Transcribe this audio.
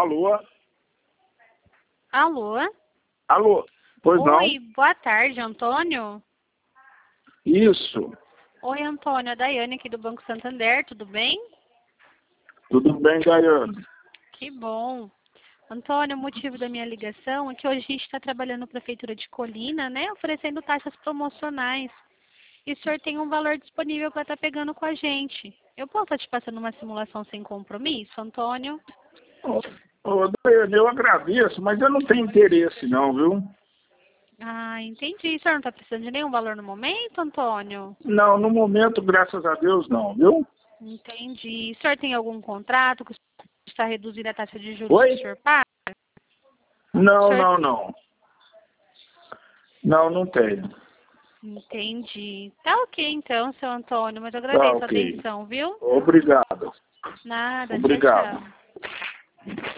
Alô? Alô? Alô? Pois não? Oi, boa tarde, Antônio. Isso. Oi, Antônio, a Daiane aqui do Banco Santander, tudo bem? Tudo bem, Daiane? Que bom. Antônio, o motivo da minha ligação é que hoje a gente está trabalhando na Prefeitura de Colina, né, oferecendo taxas promocionais. E o senhor tem um valor disponível para estar pegando com a gente. Eu posso estar te passando uma simulação sem compromisso, Antônio? Ô, Daiane, eu agradeço, mas eu não tenho interesse não, viu? Ah, entendi. O senhor não está precisando de nenhum valor no momento, Antônio? Não, no momento, graças a Deus, não, viu? Entendi. O senhor tem algum contrato que o senhor está reduzindo a taxa de juros que o Oi? senhor paga? O Não, senhor... não, não. Não, não tenho. Entendi. Tá ok então, seu Antônio, mas eu Tá, agradeço a ok. atenção, viu? Obrigado. Nada, tchau, Obrigado. tchau.